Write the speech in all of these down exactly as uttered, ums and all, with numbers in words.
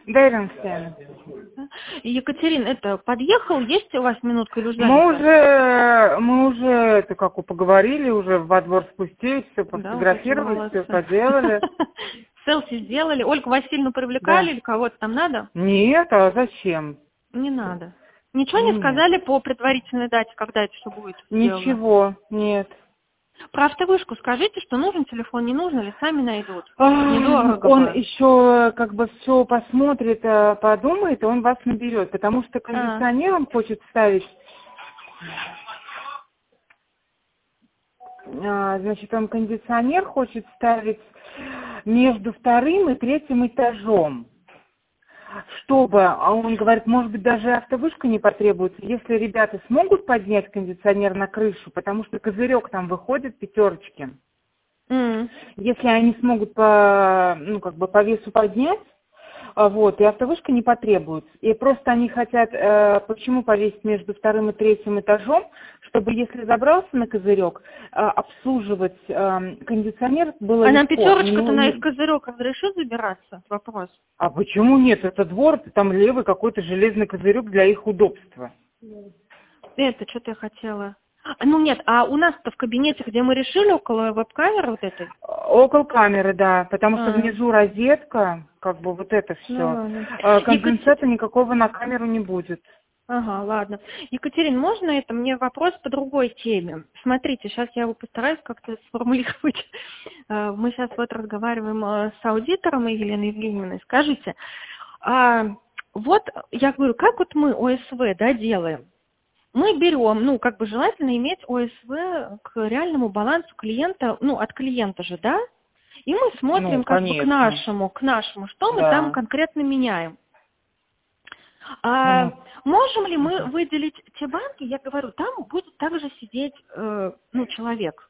Деренстейн. Екатерина, это подъехал, есть у вас минутка или уже? Мы уже, мы уже, это как поговорили, уже во двор спустились, все пофотографировали, все поделали. Селфи сделали. Ольгу Васильевну привлекали да. Или кого-то там надо? Нет, а зачем? Не надо. Ничего не нет. Сказали по предварительной дате, когда это все будет? Ничего, сделано? Нет. Про автовышку скажите, что нужен телефон, не нужен, или сами найдут? А, недорого. Он бы. Еще как бы все посмотрит, подумает, и он вас наберет, потому что кондиционер он хочет ставить. А, значит, он кондиционер хочет ставить между вторым и третьим этажом. Чтобы, а он говорит, может быть, даже автовышка не потребуется, если ребята смогут поднять кондиционер на крышу, потому что козырек там выходит пятерочки. Mm. Если они смогут по, ну, как бы по весу поднять, вот, и автовышка не потребуется. И просто они хотят, э, почему повесить между вторым и третьим этажом, чтобы, если забрался на козырек, э, обслуживать э, кондиционер было а легко. А нам пятерочка-то на их козырек разрешит забираться? Вопрос. А почему нет? Это двор, там левый какой-то железный козырек для их удобства. Это, что-то я хотела... Ну нет, а у нас-то в кабинете, где мы решили, около веб-камеры вот этой? Около камеры, да, потому что а. внизу розетка, как бы вот это все. Ну, конденсата Екатер... никакого на камеру не будет. Ага, ладно. Екатерина, можно это? Мне вопрос по другой теме. Смотрите, сейчас я его постараюсь как-то сформулировать. Мы сейчас вот разговариваем с аудитором Еленой Евгеньевной. Скажите, вот я говорю, как вот мы ОСВ, да, делаем? Мы берем, ну, как бы желательно иметь ОСВ к реальному балансу клиента, ну, от клиента же, да? И мы смотрим ну, как бы к нашему, к нашему, что мы да. там конкретно меняем. А, ну. Можем ли мы выделить те банки, я говорю, там будет также сидеть, э, ну, человек.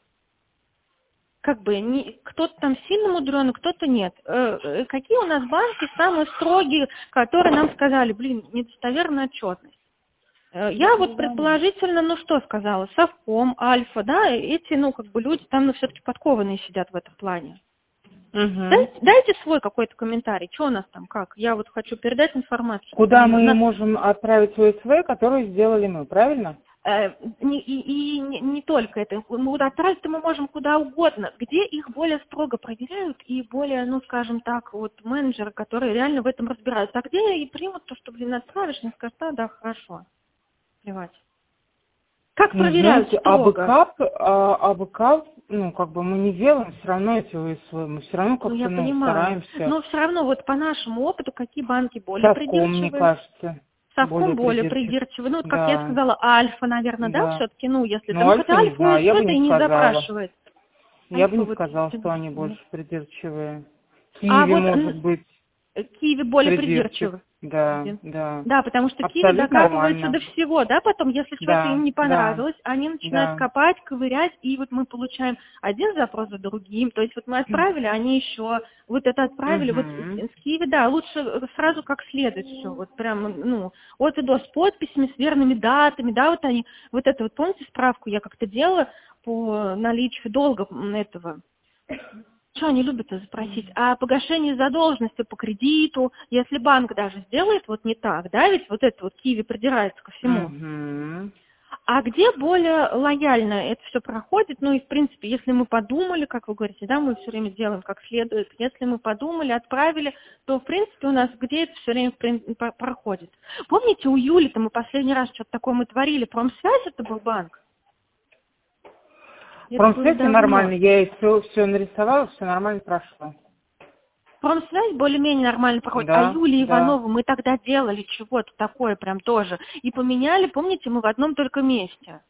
Как бы, не, кто-то там сильно мудреный, кто-то нет. Э, какие у нас банки самые строгие, которые нам сказали, блин, недостоверная отчетность? Я вот предположительно, ну что сказала, Совком, Альфа, да, эти, ну, как бы люди там, ну, все-таки подкованные сидят в этом плане. Угу. Дайте, дайте свой какой-то комментарий, что у нас там, как? Я вот хочу передать информацию. Куда мы нас... можем отправить ОСВ, которую сделали мы, правильно? Э, не, и и не, не только это. Мы отправить-то мы можем куда угодно, где их более строго проверяют и более, ну, скажем так, вот менеджеры, которые реально в этом разбираются. А где и примут то, что, блин, отправишь, не скажут, да, да, хорошо. Плевать. Как проверяют знаете, строго? АБК, а, АБК, ну, как бы мы не делаем все равно эти ОСВ, мы все равно как-то, ну, ну стараемся. Но все равно вот по нашему опыту, какие банки более Совком, придирчивые? мне кажется. Совком более, более придирчивые. Ну, вот, как да. я сказала, Альфа, наверное, да, да все-таки, ну, если ну, там Альфа, хотя Альфа ОСВ я бы не и не запрашивает. Я Альфа бы не вот сказала, что они больше придирчивые. Киви, а вот, может быть. Киви более придирчив. придирчивы. Да, да. Да, потому что Абсолютно Киви докапываются нормально. до всего, да, потом, если что-то да, им не понравилось, да, они начинают да. копать, ковырять, и вот мы получаем один запрос за другим, то есть вот мы отправили, они еще вот это отправили, угу. вот с Киви, да, лучше сразу как следует все, вот прям, ну, от и до с подписями, с верными датами, да, вот они, вот это вот, помните справку я как-то делала по наличию долга этого. Что они любят запросить? А погашение задолженности по кредиту, если банк даже сделает вот не так, да, ведь вот это вот Киви придирается ко всему. Mm-hmm. А где более лояльно это все проходит? Ну и в принципе, если мы подумали, как вы говорите, да, мы все время делаем как следует, если мы подумали, отправили, то в принципе у нас где это все время проходит? Помните, у Юли-то мы последний раз что-то такое мы творили, Промсвязь это был банк? Промсвязь нормально, я ей все, все нарисовала, все нормально прошло. Промсвязь более-менее нормально проходит, да, а Юлия да. Иванова мы тогда делали чего-то такое прям тоже. И поменяли, помните, мы в одном только месте.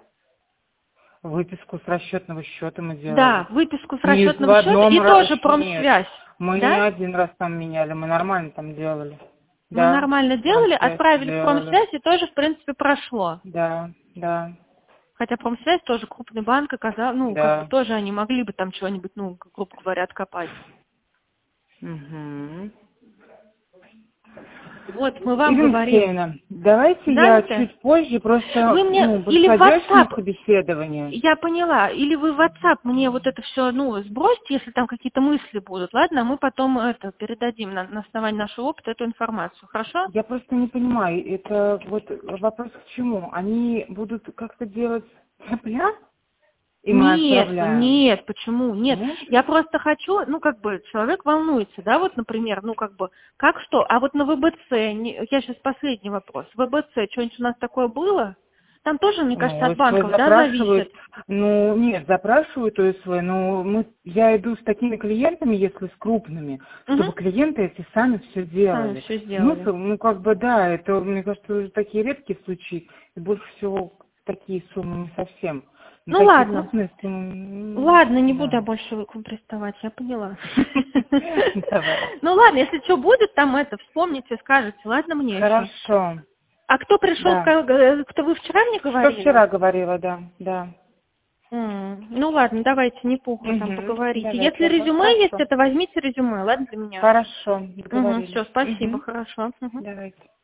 Выписку с расчетного счета мы делали. Да, выписку с расчетного счета и раз... тоже Промсвязь. Нет, мы да? не один раз там меняли, мы нормально там делали. Мы да, нормально делали, отправили делали. в Промсвязь и тоже в принципе прошло. Да, да. Хотя Промсвязь тоже крупный банк, оказался, ну, да. как бы тоже они могли бы там чего-нибудь, ну, грубо говоря, откопать. Угу. Вот, мы вам Ирина говорим. Алексеевна, Давайте Занято? я чуть позже, просто Вы мне ну, или в подходящее WhatsApp, собеседование. я поняла, или вы в WhatsApp мне вот это все, ну, сбросьте, если там какие-то мысли будут, ладно, мы потом это передадим на, на основании нашего опыта эту информацию, хорошо? Я просто не понимаю, это вот вопрос к чему? Они будут как-то делать цепля? И мы Нет, отправляем? нет, почему? Нет, Нет? я просто хочу, ну, как бы, человек волнуется, да, вот, например, ну, как бы, как что? А вот на ВБЦ, не- я сейчас последний вопрос, ВБЦ, что-нибудь у нас такое было? Там тоже, мне кажется, Ну, от ОСВ банков, да, запрашивают, зависит? ну, нет, запрашивают ОСВ, но мы, я иду с такими клиентами, если с крупными, Угу, чтобы клиенты эти сами все сами делали. все сделали. Смысл, ну, как бы, да, это, мне кажется, уже такие редкие случаи, и больше всего такие суммы не совсем. Но Ну, такие ладно. крупные суммы, м, Ладно, не буду да. я больше к вам приставать, я поняла. Давай. Ну ладно, если что будет, там это, вспомните, скажете, ладно мне еще. Хорошо, А кто пришел, да. сказал, э, кто вы вчера мне Что говорили? вчера говорила, да, да. М, Ну ладно, давайте, не похуй, там Угу. поговорите. Если Давайте, резюме есть, хорошо. это возьмите резюме, ладно, для меня. Хорошо, Угу, договорились. все, спасибо, Угу. хорошо. Мгм. Давайте.